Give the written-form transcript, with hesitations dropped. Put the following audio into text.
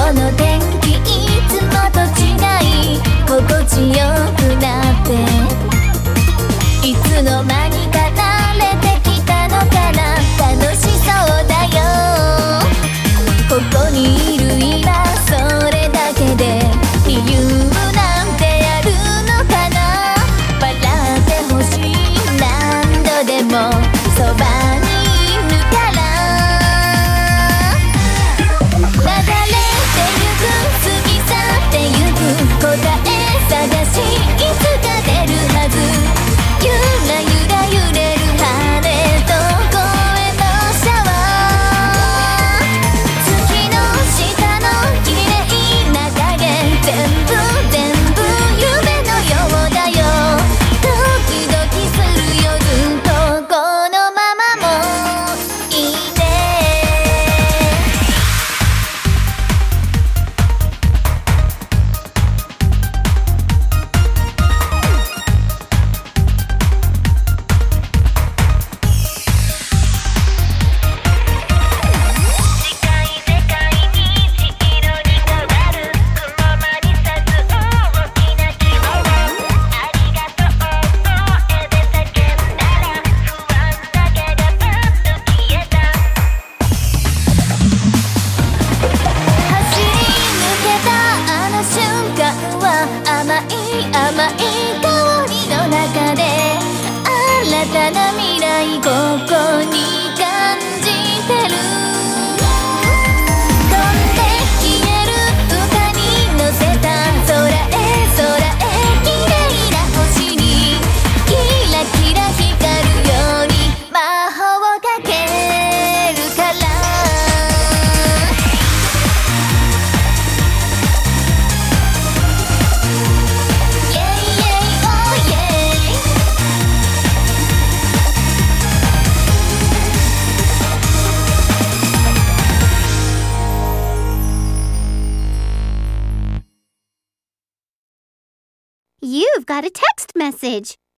の天気いつもと違い心地よくなっていつの間にか慣れてきたのかな楽しそうだよここにいる今それだけで理由なんてあるのかな笑ってほしい何度でもそばにいるから流れてゆく過ぎ去ってゆく答え探しいつか出るはずゆらゆら揺れる羽と声のシャワー月の下の綺麗な影全部夢のようだよドキドキするよずっとこのままもいいね甘い香りの中で新たな未来ここに感じてる飛んで消える歌に乗せた空へ綺麗な星にキラキラ光るように魔法かけるから You've got a text message.